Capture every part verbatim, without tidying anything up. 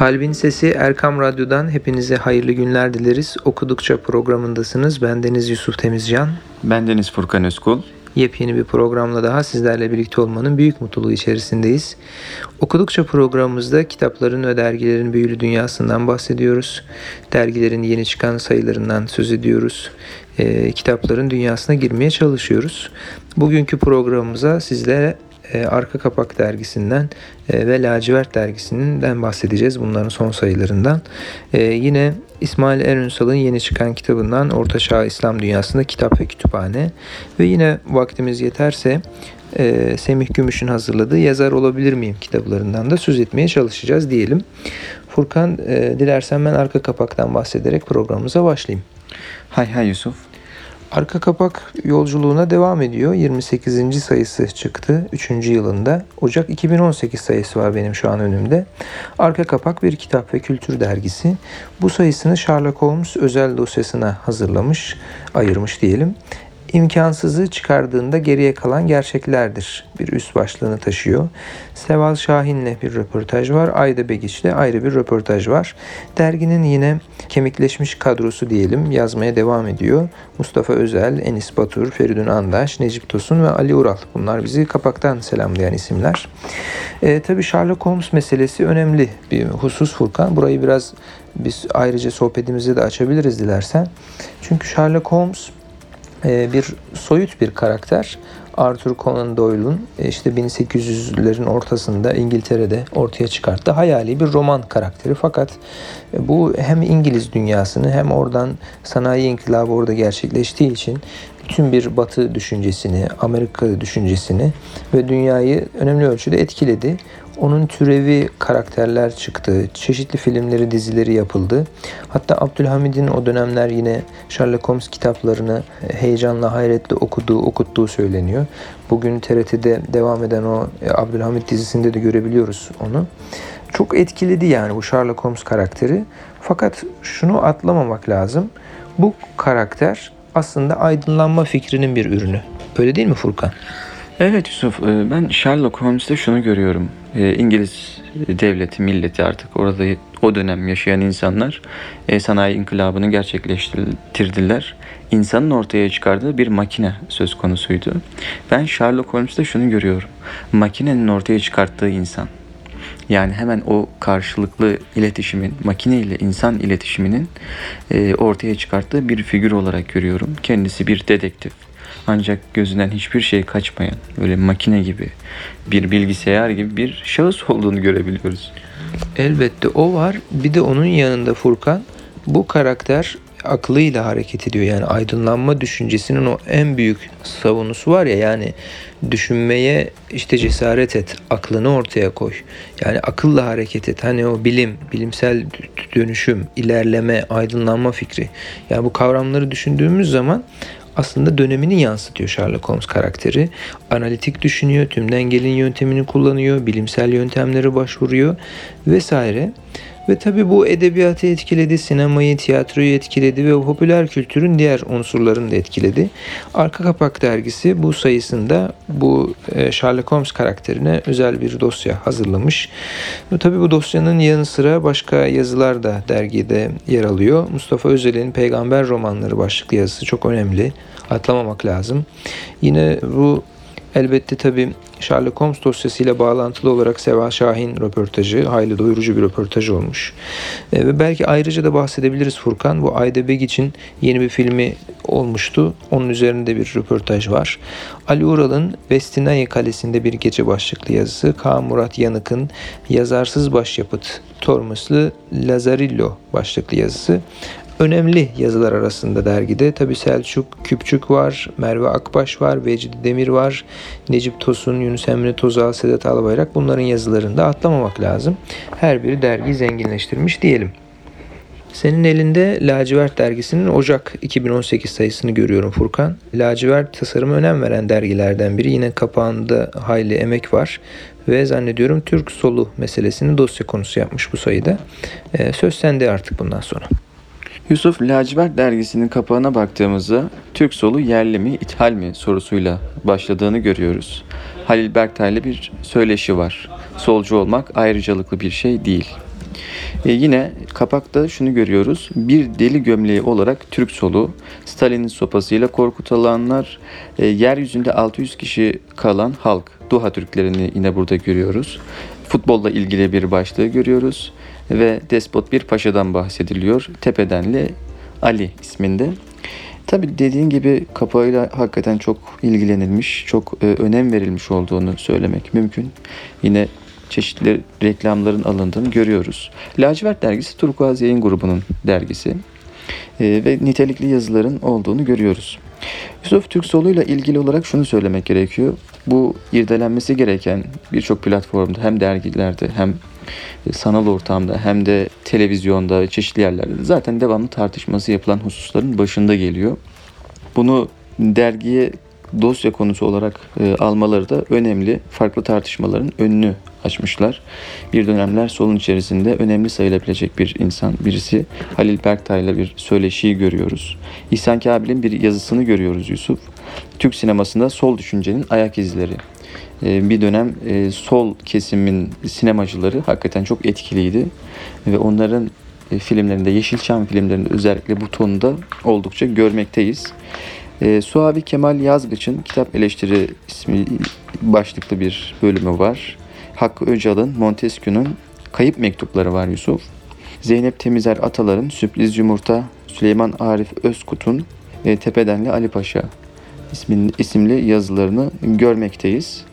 Kalbin Sesi Erkam Radyo'dan hepinize hayırlı günler dileriz. Okudukça programındasınız. Ben Deniz Yusuf Temizcan. Ben Deniz Furkan Özkul. Yepyeni bir programla daha sizlerle birlikte olmanın büyük mutluluğu içerisindeyiz. Okudukça programımızda kitapların ve dergilerin büyülü dünyasından bahsediyoruz. Dergilerin yeni çıkan sayılarından söz ediyoruz. E, kitapların dünyasına girmeye çalışıyoruz. Bugünkü programımıza sizlere e, Arka Kapak dergisinden e, ve Lacivert dergisinden bahsedeceğiz. Bunların son sayılarından. E, yine İsmail Erünsal'ın yeni çıkan kitabından Orta Çağ İslam Dünyası'nda Kitap ve Kütüphane ve yine vaktimiz yeterse e, Semih Gümüş'ün hazırladığı Yazar Olabilir Miyim kitaplarından da söz etmeye çalışacağız diyelim. Furkan, e, dilersen ben arka kapaktan bahsederek programımıza başlayayım. Hay hay Yusuf. Arka kapak yolculuğuna devam ediyor. yirmi sekizinci sayısı çıktı üçüncü yılında. Ocak iki bin on sekiz sayısı var benim şu an önümde. Arka kapak bir kitap ve kültür dergisi. Bu sayısını Sherlock Holmes özel dosyasına hazırlamış, ayırmış diyelim. İmkansızı çıkardığında geriye kalan gerçeklerdir bir üst başlığını taşıyor. Seval Şahin'le bir röportaj var. Ayda Begiç'le ayrı bir röportaj var. Derginin yine kemikleşmiş kadrosu diyelim yazmaya devam ediyor. Mustafa Özel, Enis Batur, Feridun Andaş, Necip Tosun ve Ali Ural. Bunlar bizi kapaktan selamlayan isimler. E, tabii Sherlock Holmes meselesi önemli bir husus Furkan. Burayı biraz biz ayrıca sohbetimizi de açabiliriz dilersen. Çünkü Sherlock Holmes bir soyut bir karakter. Arthur Conan Doyle'un işte bin sekiz yüzlerin ortasında İngiltere'de ortaya çıkarttığı hayali bir roman karakteri. Fakat bu hem İngiliz dünyasını hem oradan sanayi inkılabı orada gerçekleştiği için bütün bir Batı düşüncesini, Amerika düşüncesini ve dünyayı önemli ölçüde etkiledi. Onun türevi karakterler çıktı. Çeşitli filmleri, dizileri yapıldı. Hatta Abdülhamid'in o dönemler yine Sherlock Holmes kitaplarını heyecanla, hayretle okuduğu, okuttuğu söyleniyor. Bugün T R T'de devam eden o Abdülhamid dizisinde de görebiliyoruz onu. Çok etkiledi yani bu Sherlock Holmes karakteri. Fakat şunu atlamamak lazım. Bu karakter aslında aydınlanma fikrinin bir ürünü. Öyle değil mi Furkan? Evet Yusuf, ben Sherlock Holmes'te şunu görüyorum. İngiliz devleti, milleti artık orada o dönem yaşayan insanlar sanayi inkılabını gerçekleştirdiler. İnsanın ortaya çıkardığı bir makine söz konusuydu. Ben Sherlock Holmes'te şunu görüyorum. Makinenin ortaya çıkarttığı insan. Yani hemen o karşılıklı iletişimin, makine ile insan iletişiminin ortaya çıkarttığı bir figür olarak görüyorum. Kendisi bir dedektif. Ancak gözünden hiçbir şey kaçmayan, böyle makine gibi, bir bilgisayar gibi bir şahıs olduğunu görebiliyoruz. Elbette o var. Bir de onun yanında Furkan, bu karakter aklıyla hareket ediyor. Yani aydınlanma düşüncesinin o en büyük savunusu var ya, yani düşünmeye işte cesaret et, aklını ortaya koy. Yani akılla hareket et. Hani o bilim, bilimsel dönüşüm, ilerleme, aydınlanma fikri. Yani bu kavramları düşündüğümüz zaman aslında dönemini yansıtıyor Sherlock Holmes karakteri. Analitik düşünüyor, tümden gelin yöntemini kullanıyor, bilimsel yöntemlere başvuruyor vesaire. Ve tabii bu edebiyatı etkiledi, sinemayı, tiyatroyu etkiledi ve popüler kültürün diğer unsurlarını da etkiledi. Arka Kapak dergisi bu sayısında bu Sherlock Holmes karakterine özel bir dosya hazırlamış. Ve tabii bu dosyanın yanı sıra başka yazılar da dergide yer alıyor. Mustafa Özel'in Peygamber Romanları başlıklı yazısı çok önemli. Atlamamak lazım. Yine bu elbette tabii Sherlock Holmes dosyasıyla bağlantılı olarak Seval Şahin röportajı, hayli doyurucu bir röportaj olmuş. E, ve belki ayrıca da bahsedebiliriz Furkan. Bu Ayda Begiç'in yeni bir filmi olmuştu. Onun üzerinde bir röportaj var. Ali Ural'ın Vestinaya Kalesi'nde bir gece başlıklı yazısı, Kaan Murat Yanık'ın Yazarsız Başyapıt, Tormoslu Lazarillo başlıklı yazısı. Önemli yazılar arasında dergide. Tabii Selçuk Küpçük var, Merve Akbaş var, Vecdi Demir var, Necip Tosun, Yunus Emre Tozal, Sedat Albayrak. Bunların yazılarını da atlamamak lazım. Her biri dergiyi zenginleştirmiş diyelim. Senin elinde Lacivert dergisinin Ocak iki bin on sekiz sayısını görüyorum Furkan. Lacivert tasarıma önem veren dergilerden biri. Yine kapağında hayli emek var. Ve zannediyorum Türk solu meselesini dosya konusu yapmış bu sayıda. Ee, söz sende artık bundan sonra. Yusuf, Lacivert dergisinin kapağına baktığımızda Türk solu yerli mi, ithal mi sorusuyla başladığını görüyoruz. Halil Berktay'la bir söyleşi var. Solcu olmak ayrıcalıklı bir şey değil. E, yine kapakta şunu görüyoruz. Bir deli gömleği olarak Türk solu, Stalin'in sopasıyla korkutulanlar, e, yeryüzünde altı yüz kişi kalan halk, Duha Türklerini yine burada görüyoruz. Futbolla ilgili bir başlığı görüyoruz ve despot bir paşadan bahsediliyor. Tepedenli Ali isminde. Tabii dediğin gibi kapağıyla hakikaten çok ilgilenilmiş, çok e, önem verilmiş olduğunu söylemek mümkün. Yine çeşitli reklamların alındığını görüyoruz. Lacivert dergisi Turkuaz Yayın Grubu'nun dergisi e, ve nitelikli yazıların olduğunu görüyoruz. Yusuf Türk soluyla ilgili olarak şunu söylemek gerekiyor. Bu irdelenmesi gereken birçok platformda hem dergilerde hem sanal ortamda hem de televizyonda çeşitli yerlerde de zaten devamlı tartışması yapılan hususların başında geliyor. Bunu dergiye dosya konusu olarak e, almaları da önemli. Farklı tartışmaların önünü açmışlar. Bir dönemler solun içerisinde önemli sayılabilecek bir insan, birisi Halil Berktay'la bir söyleşiyi görüyoruz. İhsan Kabil'in bir yazısını görüyoruz Yusuf. Türk sinemasında sol düşüncenin ayak izleri. E, bir dönem e, sol kesimin sinemacıları hakikaten çok etkiliydi ve onların e, filmlerinde, Yeşilçam filmlerinde özellikle bu tonda oldukça görmekteyiz. E, Suavi Kemal Yazgıç'ın Kitap Eleştiri ismi başlıklı bir bölümü var. Hakkı Öcal'ın, Montesquieu'nun Kayıp Mektupları var Yusuf. Zeynep Temizer Atalar'ın Sürpriz Yumurta, Süleyman Arif Özkut'un e, Tepedenli Ali Paşa ismin, isimli yazılarını görmekteyiz.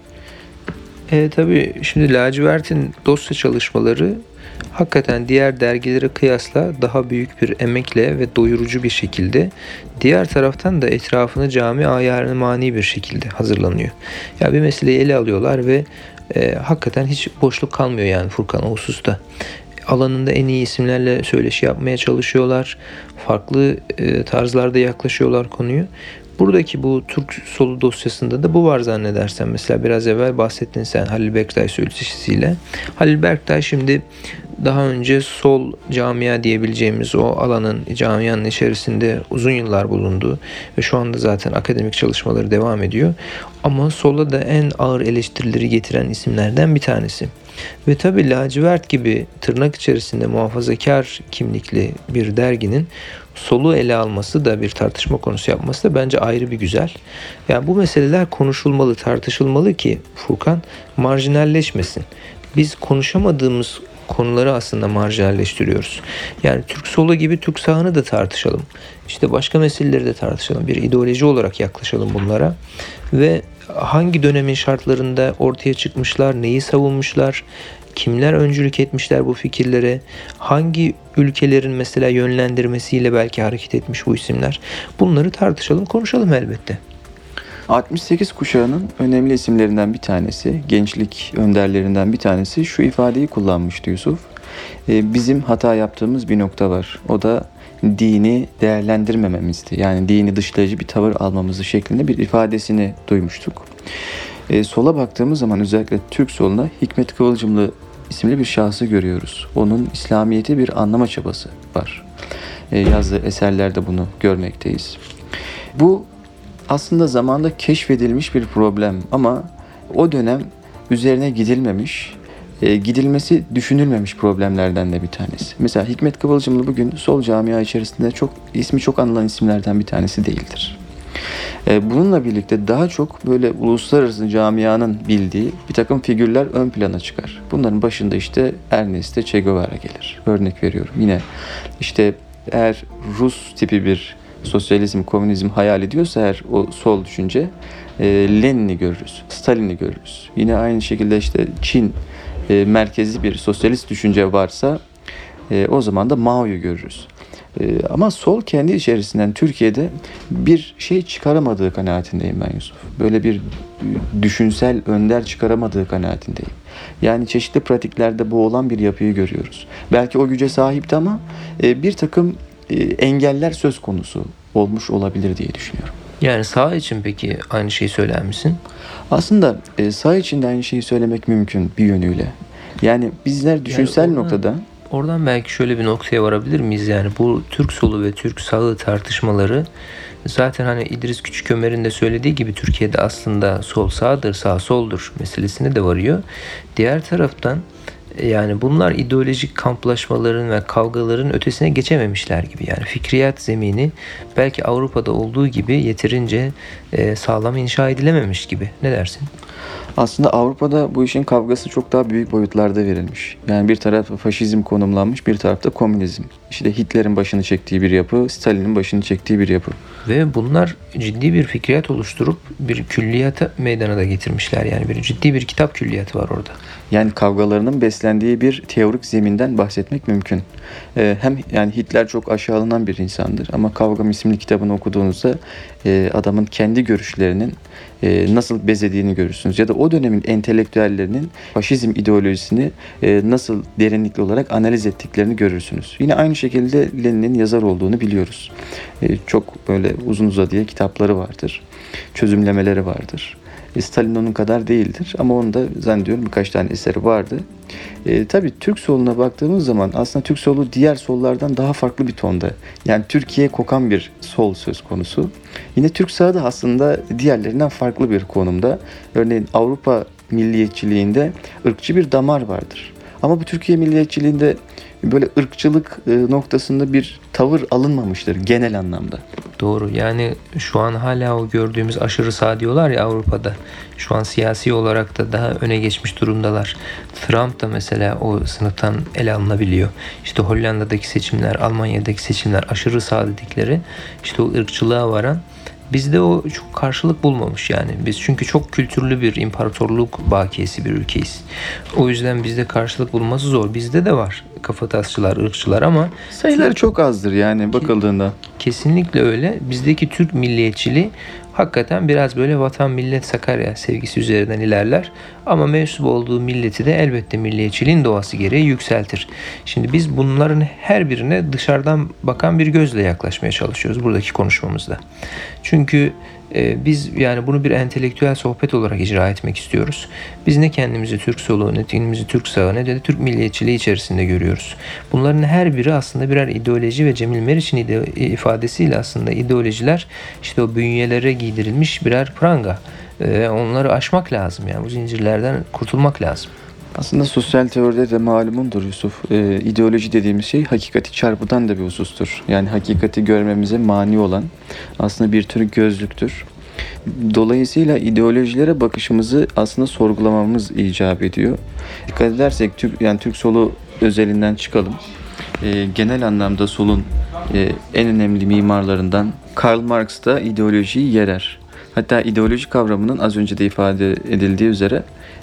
E, tabii şimdi Lacivert'in dosya çalışmaları hakikaten diğer dergilere kıyasla daha büyük bir emekle ve doyurucu bir şekilde, diğer taraftan da etrafını cami ayarına mani bir şekilde hazırlanıyor. Ya bir meseleyi ele alıyorlar ve e, hakikaten hiç boşluk kalmıyor yani Furkan o hususta. Alanında en iyi isimlerle söyleşi yapmaya çalışıyorlar. Farklı e, tarzlarda yaklaşıyorlar konuyu. Buradaki bu Türk solu dosyasında da bu var zannedersen. Mesela biraz evvel bahsettin sen Halil Berktay söyleşisiyle. Halil Berktay şimdi daha önce sol camia diyebileceğimiz o alanın, camianın içerisinde uzun yıllar bulundu ve şu anda zaten akademik çalışmaları devam ediyor. Ama sola da en ağır eleştirileri getiren isimlerden bir tanesi. Ve tabii Lacivert gibi tırnak içerisinde muhafazakar kimlikli bir derginin solu ele alması da, bir tartışma konusu yapması da bence ayrı bir güzel. Yani bu meseleler konuşulmalı, tartışılmalı ki Furkan marjinalleşmesin. Biz konuşamadığımız konuları aslında marjinalleştiriyoruz. Yani Türk solu gibi Türk sağını da tartışalım. İşte başka meseleleri de tartışalım. Bir ideoloji olarak yaklaşalım bunlara. Ve hangi dönemin şartlarında ortaya çıkmışlar, neyi savunmuşlar, kimler öncülük etmişler bu fikirlere, hangi ülkelerin mesela yönlendirmesiyle belki hareket etmiş bu isimler. Bunları tartışalım, konuşalım elbette. altmış sekiz kuşağının önemli isimlerinden bir tanesi, gençlik önderlerinden bir tanesi şu ifadeyi kullanmıştı Yusuf. Ee, bizim hata yaptığımız bir nokta var. O da dini değerlendirmememizdi. Yani dini dışlayıcı bir tavır almamızı şeklinde bir ifadesini duymuştuk. Ee, sola baktığımız zaman özellikle Türk soluna Hikmet Kıvılcımlı isimli bir şahsı görüyoruz. Onun İslamiyet'i bir anlama çabası var. Ee, yazdığı eserlerde bunu görmekteyiz. Bu aslında zamanda keşfedilmiş bir problem ama o dönem üzerine gidilmemiş, e, gidilmesi düşünülmemiş problemlerden de bir tanesi. Mesela Hikmet Kıvılcımlı bugün sol camia içerisinde çok ismi çok anılan isimlerden bir tanesi değildir. E, bununla birlikte daha çok böyle uluslararası camianın bildiği bir takım figürler ön plana çıkar. Bunların başında işte Ernesto Che Guevara gelir. Örnek veriyorum. Yine işte eğer Rus tipi bir sosyalizm, komünizm hayal ediyorsa eğer o sol düşünce, e, Lenin'i görürüz, Stalin'i görürüz. Yine aynı şekilde işte Çin e, merkezli bir sosyalist düşünce varsa e, o zaman da Mao'yu görürüz. E, ama sol kendi içerisinden Türkiye'de bir şey çıkaramadığı kanaatindeyim ben Yusuf. Böyle bir düşünsel önder çıkaramadığı kanaatindeyim. Yani çeşitli pratiklerde boğulan bir yapıyı görüyoruz. Belki o güce sahipti ama e, bir takım engeller söz konusu olmuş olabilir diye düşünüyorum. Yani sağ için peki aynı şeyi söyler misin? Aslında sağ için de aynı şeyi söylemek mümkün bir yönüyle. Yani bizler düşünsel yani oradan, noktada... Oradan belki şöyle bir noktaya varabilir miyiz? Yani bu Türk solu ve Türk sağı tartışmaları zaten hani İdris Küçükömer'in de söylediği gibi Türkiye'de aslında sol sağdır, sağ soldur meselesine de varıyor. Diğer taraftan Yani bunlar ideolojik kamplaşmaların ve kavgaların ötesine geçememişler gibi. Yani fikriyat zemini belki Avrupa'da olduğu gibi yeterince e, sağlam inşa edilememiş gibi. Ne dersin? Aslında Avrupa'da bu işin kavgası çok daha büyük boyutlarda verilmiş. Yani bir tarafta faşizm konumlanmış, bir tarafta komünizm. İşte Hitler'in başını çektiği bir yapı, Stalin'in başını çektiği bir yapı. Ve bunlar ciddi bir fikriyat oluşturup bir külliyata meydana da getirmişler. Yani bir ciddi bir kitap külliyatı var orada. Yani kavgalarının beslendiği bir teorik zeminden bahsetmek mümkün. Ee, hem yani Hitler çok aşağılanan bir insandır ama Kavgam isimli kitabını okuduğunuzda e, adamın kendi görüşlerinin e, nasıl bezediğini görürsünüz. Ya da o dönemin entelektüellerinin faşizm ideolojisini e, nasıl derinlikli olarak analiz ettiklerini görürsünüz. Yine aynı şekilde Lenin'in yazar olduğunu biliyoruz. E, çok böyle uzun uzadıya kitapları vardır. Çözümlemeleri vardır. Stalin onun kadar değildir ama onun da zannediyorum birkaç tane eseri vardı. E, tabii Türk soluna baktığımız zaman aslında Türk solu diğer sollardan daha farklı bir tonda. Yani Türkiye'ye kokan bir sol söz konusu. Yine Türk sağı da aslında diğerlerinden farklı bir konumda. Örneğin Avrupa milliyetçiliğinde ırkçı bir damar vardır. Ama bu Türkiye milliyetçiliğinde böyle ırkçılık noktasında bir tavır alınmamıştır genel anlamda. Doğru. Yani şu an hala o gördüğümüz aşırı sağ diyorlar ya Avrupa'da. Şu an siyasi olarak da daha öne geçmiş durumdalar. Trump da mesela o sınıftan ele alınabiliyor. İşte Hollanda'daki seçimler, Almanya'daki seçimler aşırı sağ dedikleri işte o ırkçılığa varan. Bizde o çok karşılık bulmamış yani. Biz çünkü çok kültürlü bir imparatorluk bakiyesi bir ülkeyiz. O yüzden bizde karşılık bulması zor. Bizde de var kafatasçılar, ırkçılar ama Sayıları çok azdır yani bakıldığında. kesinlikle öyle. Bizdeki Türk milliyetçiliği hakikaten biraz böyle vatan millet Sakarya sevgisi üzerinden ilerler. Ama mensup olduğu milleti de elbette milliyetçiliğin doğası gereği yükseltir. Şimdi biz bunların her birine dışarıdan bakan bir gözle yaklaşmaya çalışıyoruz buradaki konuşmamızda. Çünkü e, biz yani bunu bir entelektüel sohbet olarak icra etmek istiyoruz. Biz ne kendimizi Türk solu, ne kendimizi Türk sağı, ne de Türk milliyetçiliği içerisinde görüyoruz. Bunların her biri aslında birer ideoloji ve Cemil Meriç'in ide- ifadesiyle aslında ideolojiler işte o bünyelere giydirilmiş birer pranga. E, onları aşmak lazım yani bu zincirlerden kurtulmak lazım. Aslında sosyal teoride de malumundur Yusuf. Ee, ideoloji dediğimiz şey hakikati çarpıtan da bir husustur. Yani hakikati görmemize mani olan aslında bir tür gözlüktür. Dolayısıyla ideolojilere bakışımızı aslında sorgulamamız icap ediyor. Dikkat edersek Türk, yani Türk solu özelinden çıkalım. Ee, genel anlamda solun e, en önemli mimarlarından Karl Marx da ideolojiyi yerer. Hatta ideoloji kavramının az önce de ifade edildiği üzere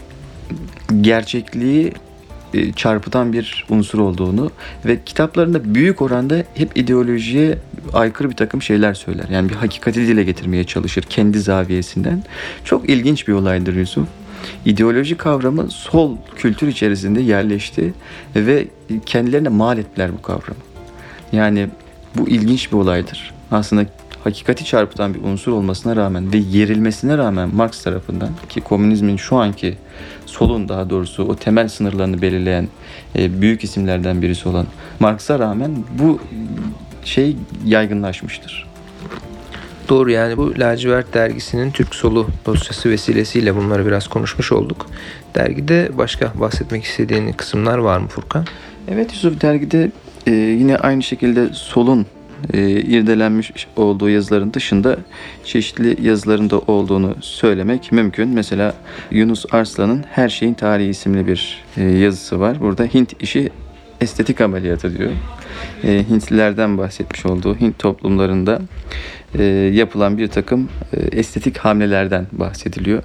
gerçekliği e, çarpıtan bir unsur olduğunu ve kitaplarında büyük oranda hep ideolojiye aykırı bir takım şeyler söyler. Yani bir hakikati dile getirmeye çalışır kendi zaviyesinden. Çok ilginç bir olaydır Yusuf. İdeoloji kavramı sol kültür içerisinde yerleşti ve kendilerine mal ettiler bu kavramı. Yani bu ilginç bir olaydır. Aslında hakikati çarpıtan bir unsur olmasına rağmen ve yerilmesine rağmen Marx tarafından ki komünizmin şu anki solun daha doğrusu o temel sınırlarını belirleyen e, büyük isimlerden birisi olan Marx'a rağmen bu şey yaygınlaşmıştır. Doğru yani bu Lacivert dergisinin Türk solu dosyası vesilesiyle bunları biraz konuşmuş olduk. Dergide başka bahsetmek istediğin kısımlar var mı Furkan? Evet Yusuf, dergide e, yine aynı şekilde solun e, irdelenmiş olduğu yazıların dışında çeşitli yazılarında olduğunu söylemek mümkün. Mesela Yunus Arslan'ın Her Şeyin Tarihi isimli bir e, yazısı var. Burada Hint işi estetik ameliyatı diyor. E, Hintlilerden bahsetmiş olduğu Hint toplumlarında e, yapılan bir takım e, estetik hamlelerden bahsediliyor.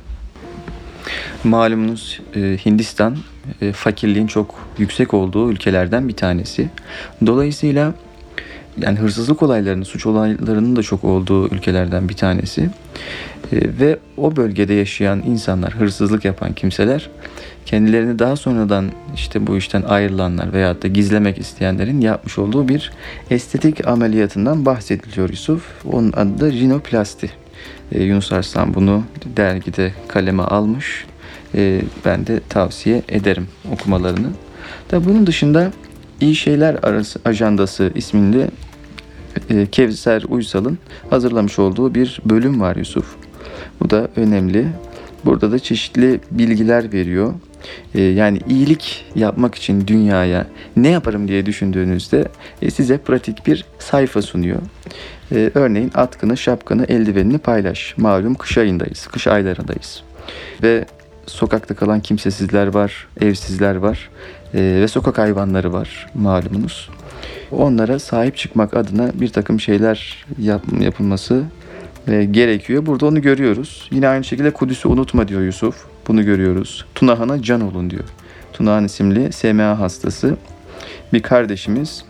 Malumunuz e, Hindistan e, fakirliğin çok yüksek olduğu ülkelerden bir tanesi. Dolayısıyla yani hırsızlık olaylarının, suç olaylarının da çok olduğu ülkelerden bir tanesi. E, ve o bölgede yaşayan insanlar, hırsızlık yapan kimseler kendilerini daha sonradan işte bu işten ayrılanlar veyahut da gizlemek isteyenlerin yapmış olduğu bir estetik ameliyatından bahsediliyor Yusuf. Onun adı da rinoplasti. E, Yunus Arslan bunu dergide kaleme almış. E, ben de tavsiye ederim okumalarını. Da bunun dışında İyi Şeyler Arası Ajandası isminde e, Kevser Uysal'ın hazırlamış olduğu bir bölüm var Yusuf. Bu da önemli. Burada da çeşitli bilgiler veriyor. E, yani iyilik yapmak için dünyaya ne yaparım diye düşündüğünüzde e, size pratik bir sayfa sunuyor. E, örneğin atkını, şapkanı, eldivenini paylaş. Malum kış ayındayız, kış aylarındayız. Ve sokakta kalan kimsesizler var, evsizler var e, ve sokak hayvanları var malumunuz. Onlara sahip çıkmak adına bir takım şeyler yap, yapılması e, gerekiyor. Burada onu görüyoruz. Yine aynı şekilde Kudüs'ü unutma diyor Yusuf. Bunu görüyoruz. Tunahan'a can olun diyor. Tunahan isimli S M A hastası bir kardeşimiz,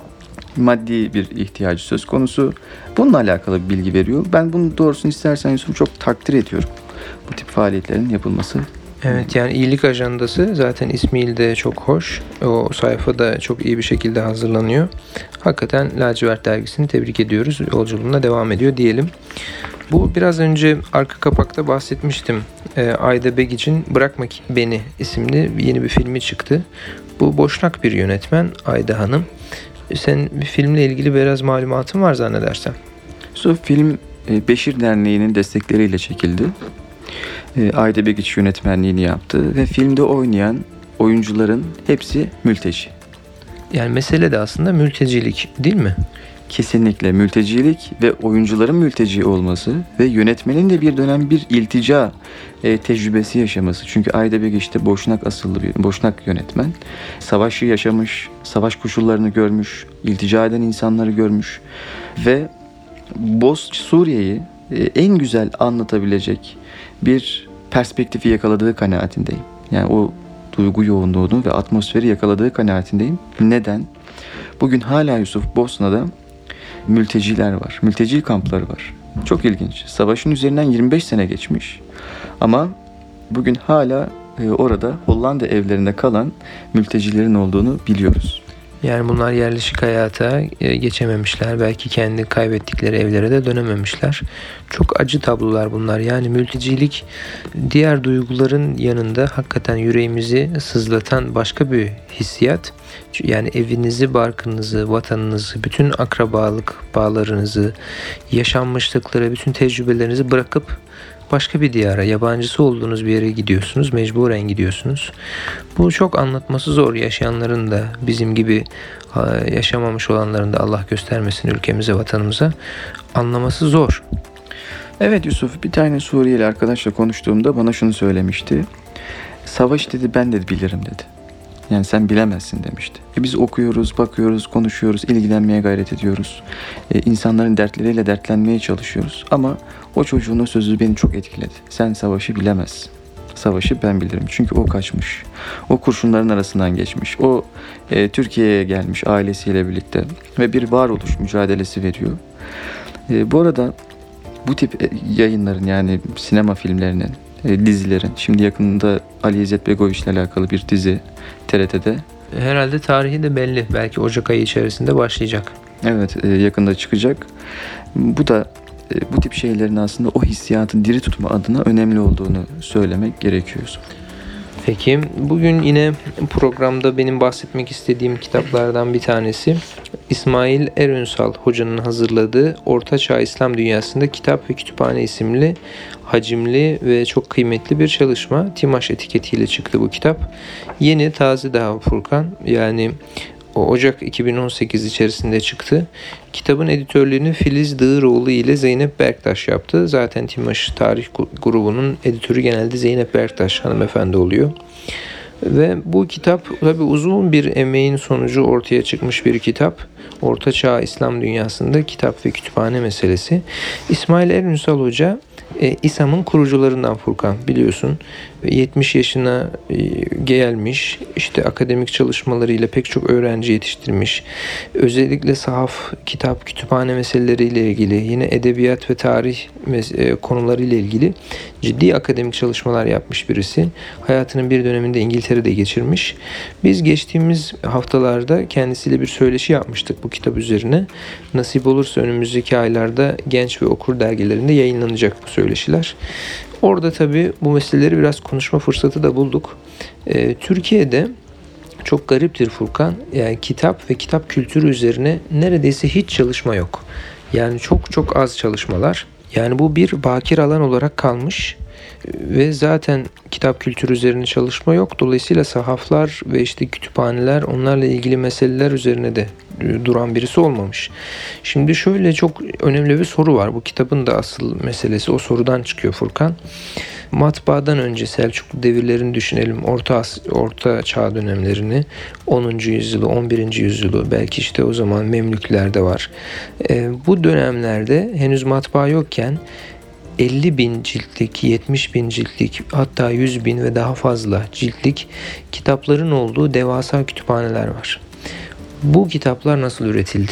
maddi bir ihtiyacı söz konusu. Bununla alakalı bir bilgi veriyor. Ben bunu doğrusunu istersen Yusuf çok takdir ediyorum. Bu tip faaliyetlerin yapılması. Evet, yani iyilik ajandası zaten ismiyle de çok hoş. O sayfada çok iyi bir şekilde hazırlanıyor. Hakikaten Lacivert Dergisi'ni tebrik ediyoruz. Yolculuğuna devam ediyor diyelim. Bu biraz önce arka kapakta bahsetmiştim. Ee, Ayda Begic'in Bırakma Beni isimli yeni bir filmi çıktı. Bu Boşnak bir yönetmen Ayda Hanım. Senin bir filmle ilgili biraz malumatın var zannedersem. Su film Beşir Derneği'nin destekleriyle çekildi. Ayda Begiç yönetmenliğini yaptı ve filmde oynayan oyuncuların hepsi mülteci. Yani mesele de aslında mültecilik, değil mi? Kesinlikle mültecilik ve oyuncuların mülteci olması ve yönetmenin de bir dönem bir iltica e, tecrübesi yaşaması. Çünkü Ayda Begiç de Boşnak asıllı bir Boşnak yönetmen. Savaşı yaşamış, savaş koşullarını görmüş, iltica eden insanları görmüş ve Boz Suriye'yi e, en güzel anlatabilecek bir perspektifi yakaladığı kanaatindeyim. Yani o duygu yoğunluğunu ve atmosferi yakaladığı kanaatindeyim. Neden? Bugün hala Yusuf Bosna'da mülteciler var. Mülteci kampları var. Çok ilginç. Savaşın üzerinden yirmi beş sene geçmiş. Ama bugün hala e, orada Hollanda evlerinde kalan mültecilerin olduğunu biliyoruz. Yani bunlar yerleşik hayata geçememişler. Belki kendi kaybettikleri evlere de dönememişler. Çok acı tablolar bunlar. Yani mültecilik diğer duyguların yanında hakikaten yüreğimizi sızlatan başka bir hissiyat. Yani evinizi, barkınızı, vatanınızı, bütün akrabalık bağlarınızı, yaşanmışlıkları, bütün tecrübelerinizi bırakıp başka bir diyara, yabancısı olduğunuz bir yere gidiyorsunuz, mecburen gidiyorsunuz. Bu çok anlatması zor. Yaşayanların da bizim gibi yaşamamış olanların da Allah göstermesin ülkemize, vatanımıza, anlaması zor. Evet Yusuf, bir tane Suriyeli arkadaşla konuştuğumda bana şunu söylemişti. Savaş dedi ben de bilirim dedi. Yani sen bilemezsin demişti. E biz okuyoruz, bakıyoruz, konuşuyoruz, ilgilenmeye gayret ediyoruz. E, insanların dertleriyle dertlenmeye çalışıyoruz. Ama o çocuğun o sözü beni çok etkiledi. Sen savaşı bilemezsin. Savaşı ben bilirim. Çünkü o kaçmış. O kurşunların arasından geçmiş. O e, Türkiye'ye gelmiş ailesiyle birlikte. Ve bir varoluş mücadelesi veriyor. E, bu arada bu tip yayınların yani sinema filmlerinin, e, dizilerin, şimdi yakında Ali İzzet Begoviç ile alakalı bir dizi T R T'de. Herhalde tarihi de belli. Belki Ocak ayı içerisinde başlayacak. Evet, e, yakında çıkacak. Bu da e, bu tip şeylerin aslında o hissiyatı diri tutma adına önemli olduğunu söylemek gerekiyor. Peki, bugün yine programda benim bahsetmek istediğim kitaplardan bir tanesi İsmail Erünsal Hoca'nın hazırladığı Orta Çağ İslam Dünyası'nda Kitap ve Kütüphane isimli hacimli ve çok kıymetli bir çalışma. Timaş etiketiyle çıktı bu kitap. Yeni, taze daha Furkan. Yani o Ocak iki bin on sekiz içerisinde çıktı. Kitabın editörlüğünü Filiz Dığıroğlu ile Zeynep Berktaş yaptı. Zaten Timaş Tarih grubunun editörü genelde Zeynep Berktaş hanımefendi oluyor. Ve bu kitap tabii uzun bir emeğin sonucu ortaya çıkmış bir kitap. Orta Çağ İslam Dünyası'nda kitap ve kütüphane meselesi. İsmail Erünsal Hoca e, İSAM'ın kurucularından Furkan, biliyorsun. yetmiş yaşına e, gelmiş, işte akademik çalışmalarıyla pek çok öğrenci yetiştirmiş. Özellikle sahaf, kitap, kütüphane meseleleriyle ilgili, yine edebiyat ve tarih e, konularıyla ilgili ciddi akademik çalışmalar yapmış birisi. Hayatının bir döneminde İngiltere'de geçirmiş. Biz geçtiğimiz haftalarda kendisiyle bir söyleşi yapmıştık bu kitap üzerine. Nasip olursa önümüzdeki aylarda Genç ve Okur dergilerinde yayınlanacak bu söyleşiler. Orada tabii bu meseleleri biraz konuşma fırsatı da bulduk. Ee, Türkiye'de çok gariptir Furkan. Yani kitap ve kitap kültürü üzerine neredeyse hiç çalışma yok. Yani çok çok az çalışmalar. Yani bu bir bakir alan olarak kalmış. ve zaten kitap kültürü üzerine çalışma yok. Dolayısıyla sahaflar ve işte kütüphaneler, onlarla ilgili meseleler üzerine de duran birisi olmamış. Şimdi şöyle çok önemli bir soru var. Bu kitabın da asıl meselesi o sorudan çıkıyor Furkan. Matbaadan önce Selçuklu devirlerini düşünelim. Orta As- Orta Çağ dönemlerini, onuncu yüzyılı, on birinci yüzyılı, belki işte o zaman Memlükler de var. E, bu dönemlerde henüz matbaa yokken elli bin ciltlik, yetmiş bin ciltlik, hatta yüz bin ve daha fazla ciltlik kitapların olduğu devasa kütüphaneler var. Bu kitaplar nasıl üretildi?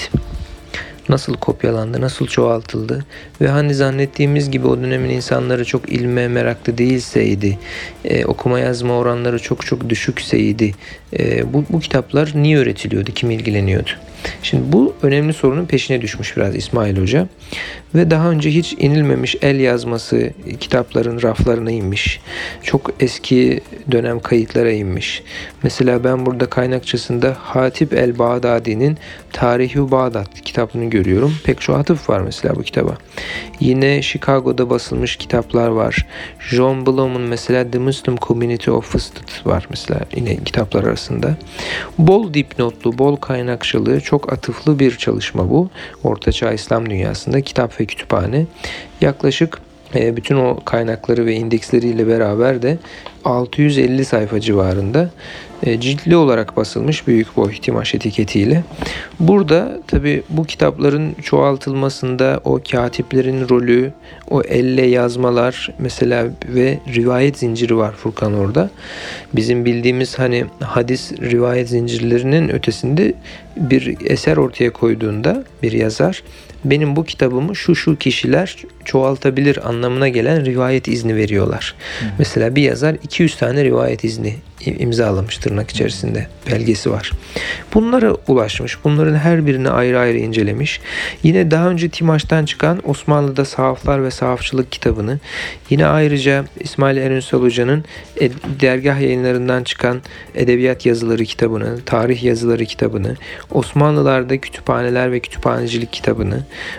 Nasıl kopyalandı, nasıl çoğaltıldı ve hani zannettiğimiz gibi o dönemin insanları çok ilme meraklı değilseydi, e, okuma yazma oranları çok çok düşükseydi, e, bu, bu kitaplar niye üretiliyordu, kim ilgileniyordu? Şimdi bu önemli sorunun peşine düşmüş biraz İsmail Hoca ve daha önce hiç inilmemiş el yazması kitapların raflarına inmiş. Çok eski dönem kayıtlara inmiş. Mesela ben burada kaynakçasında Hatip el-Bağdadi'nin Tarih-i Bağdat kitabını görüyorum. Pek çok atıf var mesela bu kitaba. Yine Chicago'da basılmış kitaplar var. John Blum'un mesela The Muslim Community of Fustat var mesela yine kitaplar arasında. Bol dipnotlu, bol kaynakçalı, çok atıflı bir çalışma bu. Ortaçağ İslam dünyasında kitap ve kütüphane. Yaklaşık e, bütün o kaynakları ve indeksleriyle beraber de altı yüz elli sayfa civarında e, ciltli olarak basılmış büyük boy Timaş etiketiyle. Burada tabi bu kitapların çoğaltılmasında o katiplerin rolü, o elle yazmalar mesela ve rivayet zinciri var Furkan orada. Bizim bildiğimiz hani hadis rivayet zincirlerinin ötesinde bir eser ortaya koyduğunda bir yazar benim bu kitabımı şu şu kişiler çoğaltabilir anlamına gelen rivayet izni veriyorlar. Hı. Mesela bir yazar iki yüz tane rivayet izni imzalamış tırnak içerisinde belgesi var. Bunlara ulaşmış. Bunların her birini ayrı ayrı incelemiş. Yine daha önce Timaş'tan çıkan Osmanlı'da Sahaflar ve Sahafçılık kitabını, yine ayrıca İsmail Erunsal Hoca'nın dergah yayınlarından çıkan Edebiyat Yazıları kitabını, Tarih Yazıları kitabını, Osmanlılar'da Kütüphaneler ve Kütüphanecilik kitabını,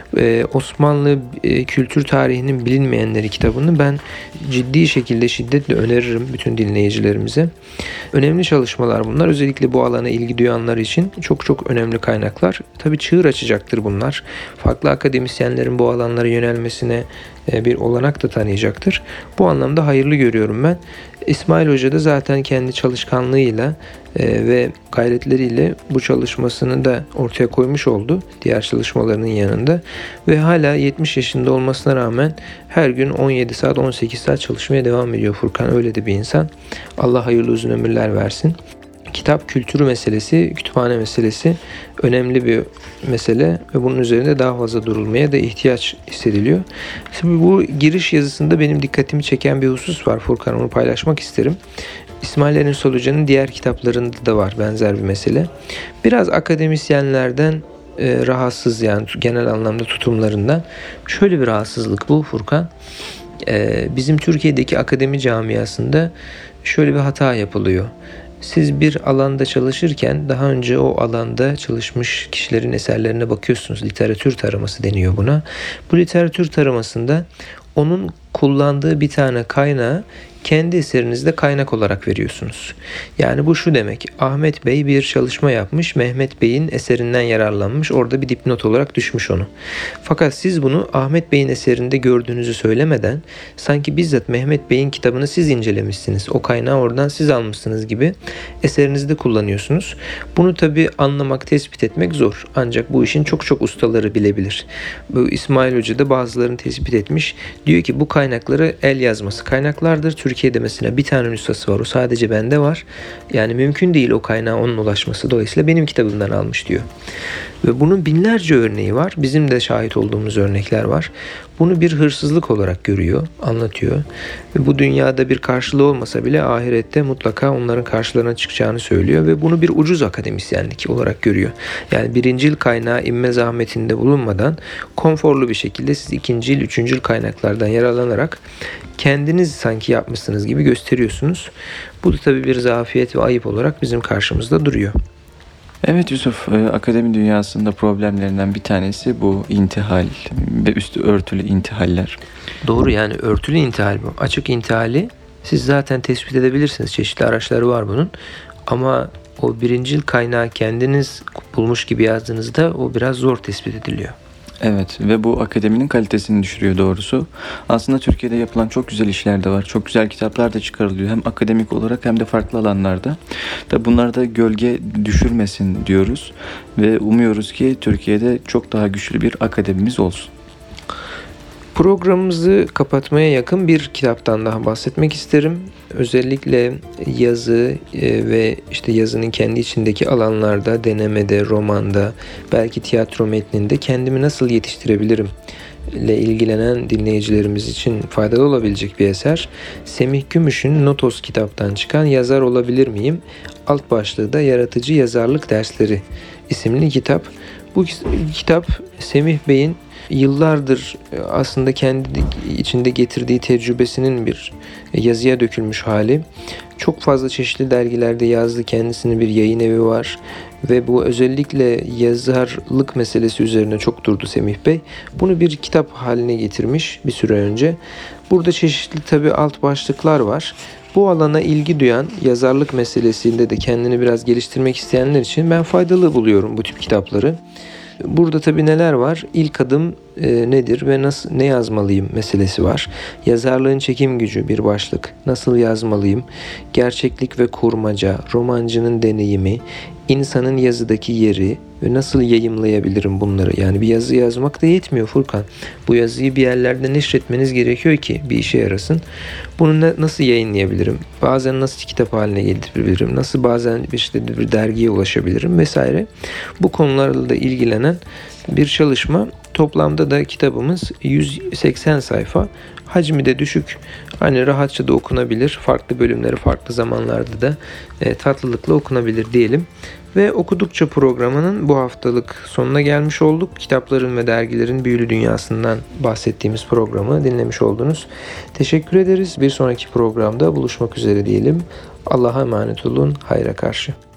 Osmanlı kültür tarihinin bilinmeyenleri kitabını ben ciddi şekilde şiddetle öneririm bütün dinleyicilerimize. Önemli çalışmalar bunlar. Özellikle bu alana ilgi duyanlar için çok çok önemli kaynaklar. Tabii çığır açacaktır bunlar. Farklı akademisyenlerin bu alanlara yönelmesine bir olanak da tanıyacaktır. Bu anlamda hayırlı görüyorum ben. İsmail Hoca da zaten kendi çalışkanlığıyla e, ve gayretleriyle bu çalışmasını da ortaya koymuş oldu diğer çalışmalarının yanında ve hala yetmiş yaşında olmasına rağmen her gün on yedi saat on sekiz saat çalışmaya devam ediyor Furkan. Öyle de bir insan. Allah hayırlı uzun ömürler versin. Kitap kültürü meselesi, kütüphane meselesi önemli bir mesele ve bunun üzerinde daha fazla durulmaya da ihtiyaç hissediliyor. Şimdi bu giriş yazısında benim dikkatimi çeken bir husus var Furkan, onu paylaşmak isterim. İsmail Erunsal Hoca'nın diğer kitaplarında da var benzer bir mesele. Biraz akademisyenlerden e, rahatsız, yani genel anlamda tutumlarından. Şöyle bir rahatsızlık bu Furkan. E, bizim Türkiye'deki akademi camiasında şöyle bir hata yapılıyor. Siz bir alanda çalışırken daha önce o alanda çalışmış kişilerin eserlerine bakıyorsunuz. Literatür taraması deniyor buna. Bu literatür taramasında onun kullandığı bir tane kaynağı kendi eserinizde kaynak olarak veriyorsunuz. Yani bu şu demek: Ahmet Bey bir çalışma yapmış, Mehmet Bey'in eserinden yararlanmış, orada bir dipnot olarak düşmüş onu. Fakat siz bunu Ahmet Bey'in eserinde gördüğünüzü söylemeden sanki bizzat Mehmet Bey'in kitabını siz incelemişsiniz, o kaynağı oradan siz almışsınız gibi eserinizde kullanıyorsunuz. Bunu tabii anlamak, tespit etmek zor. Ancak bu işin çok çok ustaları bilebilir. Bu İsmail Hoca da bazılarını tespit etmiş. Diyor ki bu kaynakları el yazması kaynaklardır. Türkiye'de mesela bir tane nüshası var. O sadece bende var. Yani mümkün değil o kaynağa onun ulaşması. Dolayısıyla benim kitabımdan almış diyor. Ve bunun binlerce örneği var. Bizim de şahit olduğumuz örnekler var. Bunu bir hırsızlık olarak görüyor, anlatıyor. Ve bu dünyada bir karşılığı olmasa bile ahirette mutlaka onların karşılarına çıkacağını söylüyor. Ve bunu bir ucuz akademisyenlik olarak görüyor. Yani birincil kaynağı inme zahmetinde bulunmadan konforlu bir şekilde siz ikincil, üçüncül kaynaklardan yararlanarak kendiniz sanki yapmışsınız gibi gösteriyorsunuz. Bu da tabii bir zafiyet ve ayıp olarak bizim karşımızda duruyor. Evet Yusuf, e, akademi dünyasında problemlerinden bir tanesi bu intihal ve üstü örtülü intihaller. Doğru, yani örtülü intihal bu. Açık intihali siz zaten tespit edebilirsiniz. Çeşitli araçları var bunun. Ama o birincil kaynağı kendiniz bulmuş gibi yazdığınızda o biraz zor tespit ediliyor. Evet ve bu akademinin kalitesini düşürüyor doğrusu. Aslında Türkiye'de yapılan çok güzel işler de var. Çok güzel kitaplar da çıkarılıyor. Hem akademik olarak hem de farklı alanlarda. Tabi bunlar da gölge düşürmesin diyoruz. Ve umuyoruz ki Türkiye'de çok daha güçlü bir akademimiz olsun. Programımızı kapatmaya yakın bir kitaptan daha bahsetmek isterim. Özellikle yazı e, ve işte yazının kendi içindeki alanlarda, denemede, romanda, belki tiyatro metninde kendimi nasıl yetiştirebilirim ile ilgilenen dinleyicilerimiz için faydalı olabilecek bir eser. Semih Gümüş'ün Notos kitaptan çıkan Yazar Olabilir Miyim? Alt başlığı da Yaratıcı Yazarlık Dersleri isimli kitap. Bu kitap Semih Bey'in yıllardır aslında kendi içinde getirdiği tecrübesinin bir yazıya dökülmüş hali. Çok fazla çeşitli dergilerde yazdı. Kendisinin bir yayın evi var. Ve bu özellikle yazarlık meselesi üzerine çok durdu Semih Bey. Bunu bir kitap haline getirmiş bir süre önce. Burada çeşitli tabii alt başlıklar var. Bu alana ilgi duyan, yazarlık meselesinde de kendini biraz geliştirmek isteyenler için ben faydalı buluyorum bu tip kitapları. Burada tabii neler var? İlk adım e, nedir ve nasıl ne yazmalıyım meselesi var. Yazarlığın çekim gücü bir başlık. Nasıl yazmalıyım? Gerçeklik ve kurmaca, romancının deneyimi, insanın yazıdaki yeri ve nasıl yayımlayabilirim bunları? Yani bir yazı yazmak da yetmiyor Furkan. Bu yazıyı bir yerlerde neşretmeniz gerekiyor ki bir işe yarasın. Bunu ne, nasıl yayınlayabilirim? Bazen nasıl kitap haline getirebilirim? Nasıl bazen işte bir dergiye ulaşabilirim vesaire. Bu konularla da ilgilenen bir çalışma. Toplamda da kitabımız yüz seksen sayfa. Hacmi de düşük. Hani rahatça da okunabilir. Farklı bölümleri farklı zamanlarda da e, tatlılıkla okunabilir diyelim. Ve okudukça programının bu haftalık sonuna gelmiş olduk. Kitapların ve dergilerin büyülü dünyasından bahsettiğimiz programı dinlemiş oldunuz. Teşekkür ederiz. Bir sonraki programda buluşmak üzere diyelim. Allah'a emanet olun. Hayra karşı.